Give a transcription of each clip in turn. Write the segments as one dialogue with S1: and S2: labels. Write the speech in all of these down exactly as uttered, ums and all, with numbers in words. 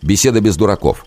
S1: Беседа без дураков.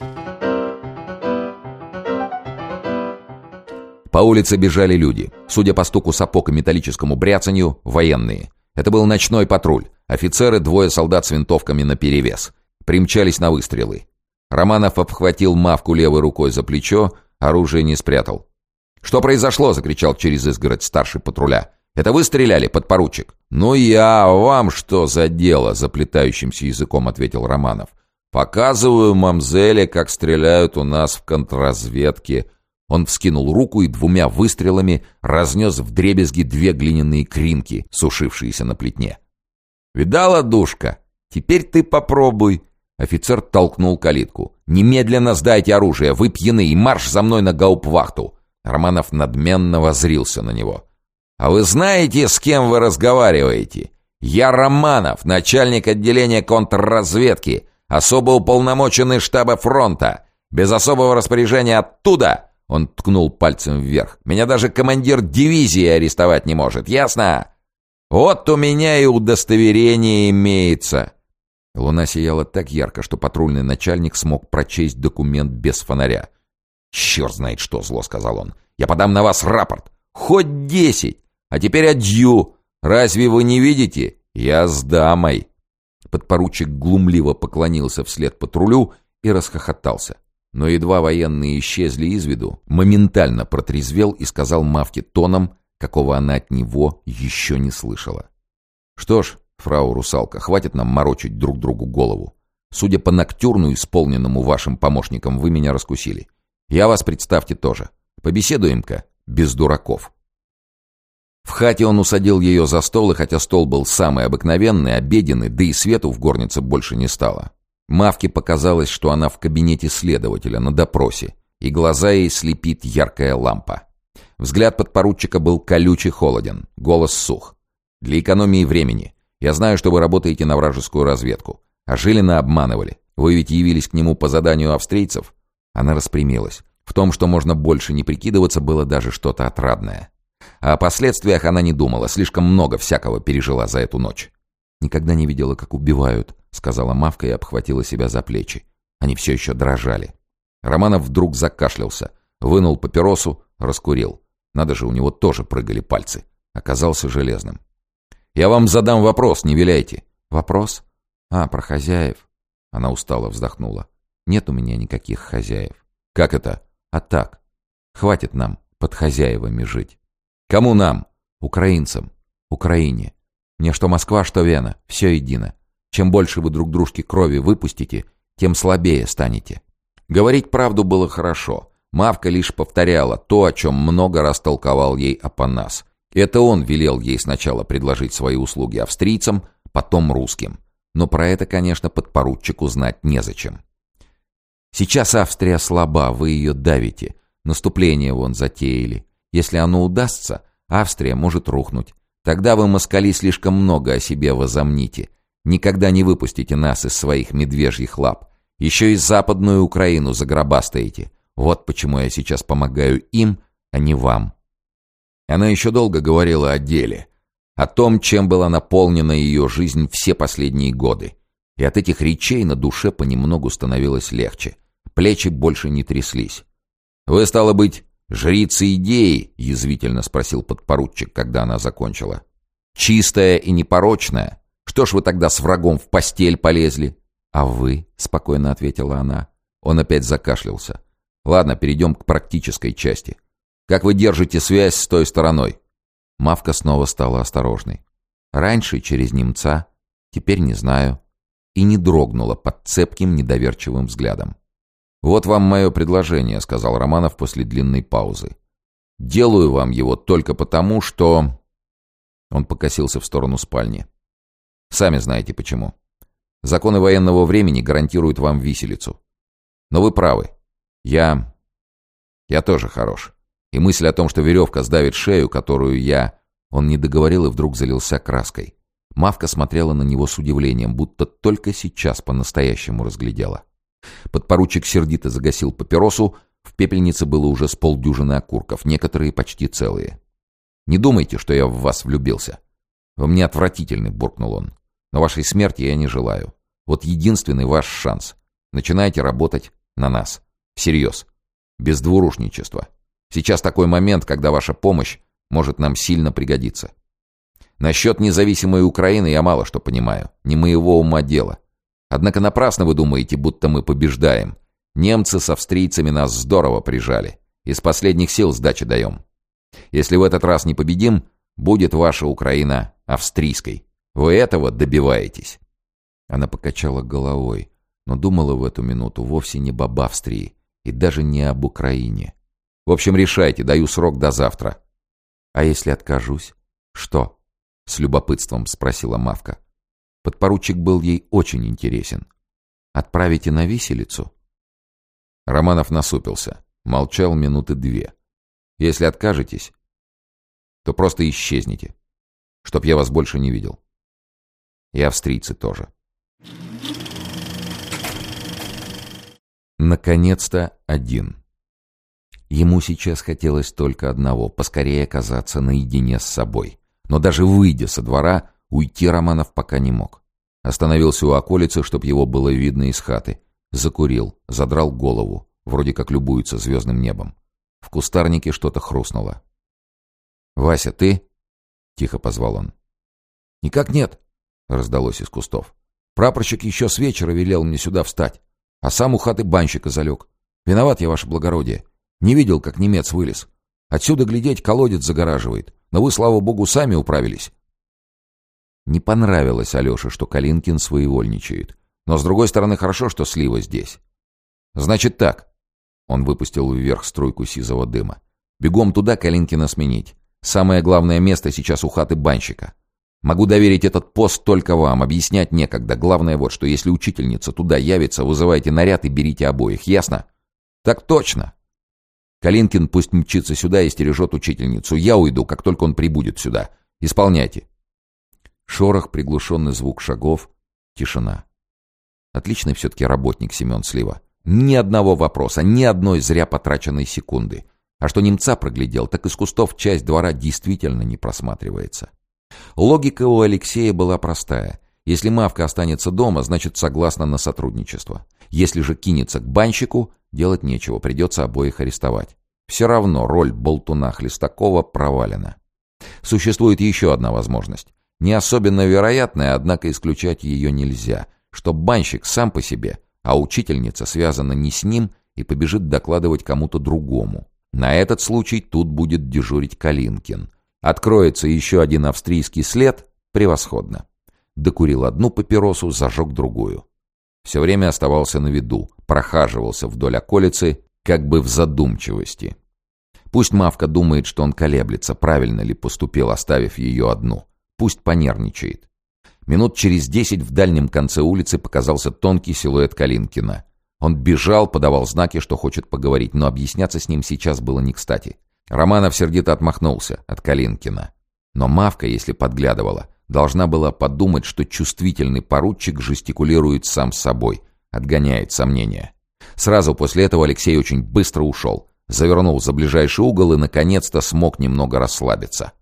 S1: По улице бежали люди. Судя по стуку сапог и металлическому бряцанью, военные. Это был ночной патруль. Офицеры, двое солдат с винтовками наперевес. Примчались на выстрелы. Романов обхватил Мавку левой рукой за плечо, оружие не спрятал. «Что произошло?» — закричал через изгородь старший патруля. «Это вы стреляли, подпоручик?» «Ну я, вам что за дело?» — заплетающимся языком ответил Романов. «Показываю мамзеле, как стреляют у нас в контрразведке». Он вскинул руку и двумя выстрелами разнес вдребезги две глиняные кринки, сушившиеся на плетне. «Видала, душка? Теперь ты попробуй». Офицер толкнул калитку. «Немедленно сдайте оружие, вы пьяны, и марш за мной на гауптвахту». Романов надменно воззрился на него. «А вы знаете, с кем вы разговариваете? Я Романов, начальник отделения контрразведки, особо уполномоченный штаба фронта. Без особого распоряжения оттуда...» Он ткнул пальцем вверх. «Меня даже командир дивизии арестовать не может, ясно? Вот у меня и удостоверение имеется». Луна сияла так ярко, что патрульный начальник смог прочесть документ без фонаря. «Черт знает что, зло», — сказал он. «Я подам на вас рапорт. Хоть десять. А теперь адью. Разве вы не видите? Я с дамой». Подпоручик глумливо поклонился вслед патрулю и расхохотался. Но едва военные исчезли из виду, моментально протрезвел и сказал Мавке тоном, какого она от него еще не слышала. «Что ж, фрау русалка, хватит нам морочить друг другу голову. Судя по ноктюрну, исполненному вашим помощником, вы меня раскусили. Я вас, представьте, тоже. Побеседуем-ка без дураков». В хате он усадил ее за стол, и хотя стол был самый обыкновенный, обеденный, да и свету в горнице больше не стало. Мавке показалось, что она в кабинете следователя на допросе, и глаза ей слепит яркая лампа. Взгляд подпоручика был колючий холоден, голос сух. «Для экономии времени. Я знаю, что вы работаете на вражескую разведку. А Жилина обманывали. Вы ведь явились к нему по заданию австрийцев?» Она распрямилась. В том, что можно больше не прикидываться, было даже что-то отрадное. А о последствиях она не думала, слишком много всякого пережила за эту ночь. «Никогда не видела, как убивают», — сказала Мавка и обхватила себя за плечи. Они все еще дрожали. Романов вдруг закашлялся, вынул папиросу, раскурил. Надо же, у него тоже прыгали пальцы. Оказался железным. «Я вам задам вопрос, не виляйте». «Вопрос? А, про хозяев». Она устало вздохнула. «Нет у меня никаких хозяев». «Как это?» «А так. Хватит нам под хозяевами жить». «Кому нам?» «Украинцам. Украине. Мне что Москва, что Вена. Все едино. Чем больше вы друг дружке крови выпустите, тем слабее станете». Говорить правду было хорошо. Мавка лишь повторяла то, о чем много раз толковал ей Апанас. Это он велел ей сначала предложить свои услуги австрийцам, потом русским. Но про это, конечно, подпоручику знать незачем. «Сейчас Австрия слаба, вы ее давите. Наступление вон затеяли. Если оно удастся, Австрия может рухнуть. Тогда вы, москали, слишком много о себе возомните. Никогда не выпустите нас из своих медвежьих лап. Еще и Западную Украину загробастаете. Вот почему я сейчас помогаю им, а не вам». Она еще долго говорила о деле, о том, чем была наполнена ее жизнь все последние годы. И от этих речей на душе понемногу становилось легче. Плечи больше не тряслись. «Вы, стало быть, жрица идеи?» — язвительно спросил подпоручик, когда она закончила. «Чистая и непорочная? Что ж вы тогда с врагом в постель полезли?» «А вы?» — спокойно ответила она. Он опять закашлялся. «Ладно, перейдем к практической части. Как вы держите связь с той стороной?» Мавка снова стала осторожной. «Раньше через немца, теперь не знаю». И не дрогнула под цепким, недоверчивым взглядом. «Вот вам мое предложение», — сказал Романов после длинной паузы. «Делаю вам его только потому, что...» Он покосился в сторону спальни. «Сами знаете почему. Законы военного времени гарантируют вам виселицу. Но вы правы. Я... Я тоже хорош. И мысль о том, что веревка сдавит шею, которую я...» Он не договорил и вдруг залился краской. Мавка смотрела на него с удивлением, будто только сейчас по-настоящему разглядела. Подпоручик сердито загасил папиросу. В пепельнице было уже с полдюжины окурков, некоторые почти целые. «Не думайте, что я в вас влюбился. Вы мне отвратительны», — буркнул он. «Но вашей смерти я не желаю. Вот единственный ваш шанс. Начинайте работать на нас. Всерьез. Без двурушничества. Сейчас такой момент, когда ваша помощь может нам сильно пригодиться. Насчет независимой Украины я мало что понимаю. Не моего ума дело. Однако напрасно вы думаете, будто мы побеждаем. Немцы с австрийцами нас здорово прижали. Из последних сил сдачи даем. Если в этот раз не победим, будет ваша Украина австрийской. Вы этого добиваетесь?» Она покачала головой, но думала в эту минуту вовсе не об Австрии и даже не об Украине. «В общем, решайте, даю срок до завтра». «А если откажусь? Что?» — с любопытством спросила Мавка. Подпоручик был ей очень интересен. «Отправите на виселицу?» Романов насупился, молчал минуты две. «Если откажетесь, то просто исчезните, чтоб я вас больше не видел. И австрийцы тоже». Наконец-то один. Ему сейчас хотелось только одного — поскорее оказаться наедине с собой. Но даже выйдя со двора, уйти Романов пока не мог. Остановился у околицы, чтоб его было видно из хаты. Закурил, задрал голову, вроде как любуется звездным небом. В кустарнике что-то хрустнуло. «Вася, ты?» — тихо позвал он. «Никак нет», — раздалось из кустов. «Прапорщик еще с вечера велел мне сюда встать, а сам у хаты банщика залег. Виноват я, ваше благородие. Не видел, как немец вылез. Отсюда глядеть колодец загораживает, но вы, слава богу, сами управились». Не понравилось Алёше, что Калинкин своевольничает. Но, с другой стороны, хорошо, что Слива здесь. «Значит так». Он выпустил вверх струйку сизого дыма. «Бегом туда Калинкина сменить. Самое главное место сейчас у хаты банщика. Могу доверить этот пост только вам, объяснять некогда. Главное вот, что если учительница туда явится, вызывайте наряд и берите обоих. Ясно?» «Так точно». «Калинкин пусть мчится сюда и стережет учительницу. Я уйду, как только он прибудет сюда. Исполняйте». Шорох, приглушенный звук шагов, тишина. Отличный все-таки работник Семен Слива. Ни одного вопроса, ни одной зря потраченной секунды. А что немца проглядел, так из кустов часть двора действительно не просматривается. Логика у Алексея была простая. Если Мавка останется дома, значит согласна на сотрудничество. Если же кинется к банщику, делать нечего, придется обоих арестовать. Все равно роль болтуна Хлестакова провалена. Существует еще одна возможность. Не особенно вероятная, однако исключать ее нельзя. Что банщик сам по себе, а учительница связана не с ним и побежит докладывать кому-то другому. На этот случай тут будет дежурить Калинкин. Откроется еще один австрийский след — превосходно. Докурил одну папиросу, зажег другую. Все время оставался на виду, прохаживался вдоль околицы, как бы в задумчивости. Пусть Мавка думает, что он колеблется, правильно ли поступил, оставив ее одну. Пусть понервничает. Минут через десять в дальнем конце улицы показался тонкий силуэт Калинкина. Он бежал, подавал знаки, что хочет поговорить, но объясняться с ним сейчас было не кстати. Романов сердито отмахнулся от Калинкина. Но Мавка, если подглядывала, должна была подумать, что чувствительный поручик жестикулирует сам с собой, отгоняет сомнения. Сразу после этого Алексей очень быстро ушел, завернул за ближайший угол и, наконец-то, смог немного расслабиться.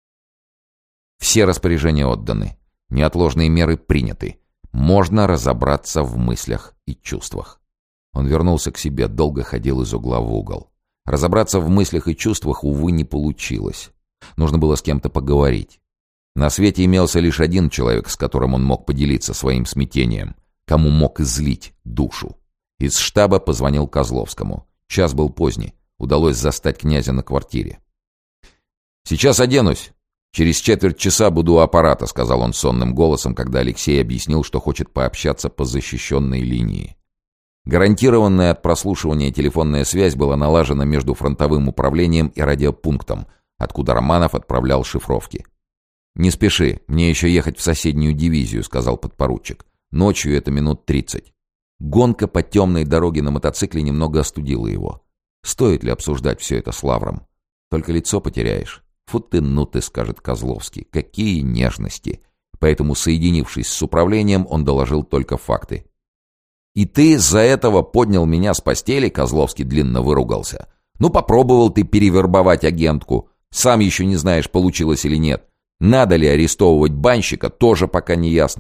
S1: Все распоряжения отданы, неотложные меры приняты. Можно разобраться в мыслях и чувствах. Он вернулся к себе, долго ходил из угла в угол. Разобраться в мыслях и чувствах, увы, не получилось. Нужно было с кем-то поговорить. На свете имелся лишь один человек, с которым он мог поделиться своим смятением, кому мог излить душу. Из штаба позвонил Козловскому. Час был поздний, удалось застать князя на квартире. «Сейчас оденусь. Через четверть часа буду у аппарата», — сказал он сонным голосом, когда Алексей объяснил, что хочет пообщаться по защищенной линии. Гарантированная от прослушивания телефонная связь была налажена между фронтовым управлением и радиопунктом, откуда Романов отправлял шифровки. «Не спеши, мне еще ехать в соседнюю дивизию», — сказал подпоручик. «Ночью это минут тридцать». Гонка по темной дороге на мотоцикле немного остудила его. Стоит ли обсуждать все это с Лавром? Только лицо потеряешь. «Фу ты, ну ты», — скажет Козловский. «Какие нежности!» Поэтому, соединившись с управлением, он доложил только факты. «И ты из-за этого поднял меня с постели?» — Козловский длинно выругался. «Ну, попробовал ты перевербовать агентку. Сам еще не знаешь, получилось или нет. Надо ли арестовывать банщика, тоже пока не ясно.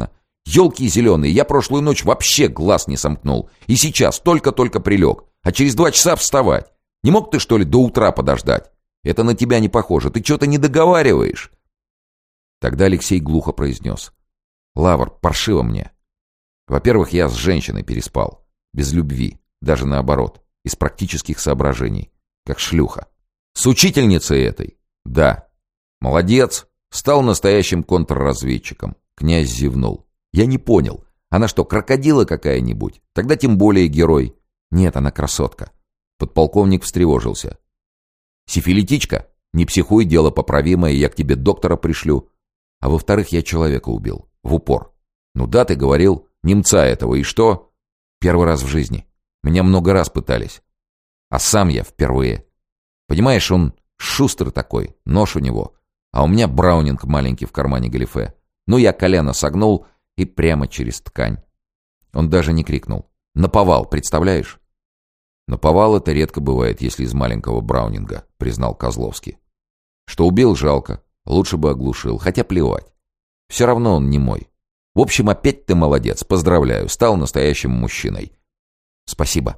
S1: Ёлки зеленые, я прошлую ночь вообще глаз не сомкнул. И сейчас только-только прилег. А через два часа вставать. Не мог ты, что ли, до утра подождать? Это на тебя не похоже. Ты что-то не договариваешь. Тогда Алексей глухо произнес. Лавр, паршиво мне. Во-первых, я с женщиной переспал. Без любви. Даже наоборот. Из практических соображений. Как шлюха. С учительницей этой? Да. Молодец. Стал настоящим контрразведчиком. Князь зевнул. Я не понял. Она что, крокодила какая-нибудь? Тогда тем более герой. Нет, она красотка. Подполковник встревожился. Сифилитичка? Не психуй, дело поправимое, я к тебе доктора пришлю. А во-вторых, я человека убил. В упор. Ну да, ты говорил. Немца этого. И что? Первый раз в жизни. Меня много раз пытались. А сам я впервые. Понимаешь, он шустрый такой. Нож у него. А у меня браунинг маленький в кармане галифе. Ну, я колено согнул и прямо через ткань. Он даже не крикнул. Наповал, представляешь? Наповал это редко бывает, если из маленького браунинга, признал Козловский. Что убил, жалко. Лучше бы оглушил, хотя плевать. Все равно он не мой. В общем, опять ты молодец, поздравляю, стал настоящим мужчиной. Спасибо.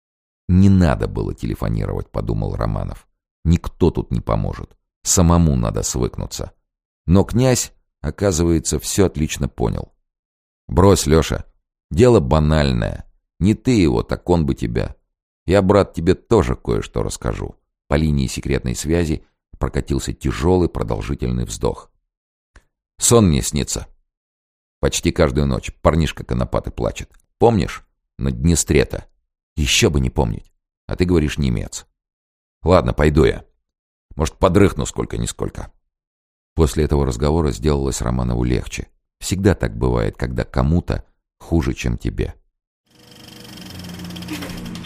S1: Не надо было телефонировать, подумал Романов. Никто тут не поможет. Самому надо свыкнуться. Но князь, оказывается, все отлично понял. Брось, Леша. Дело банальное. Не ты его, так он бы тебя. Я, брат, тебе тоже кое-что расскажу. По линии секретной связи прокатился тяжелый продолжительный вздох. Сон мне снится. Почти каждую ночь парнишка конопатый плачет. Помнишь? На Днестре-то. Еще бы не помнить. А ты говоришь немец. Ладно, пойду я. Может, подрыхну сколько-нисколько. После этого разговора сделалось Романову легче. Всегда так бывает, когда кому-то хуже, чем тебе.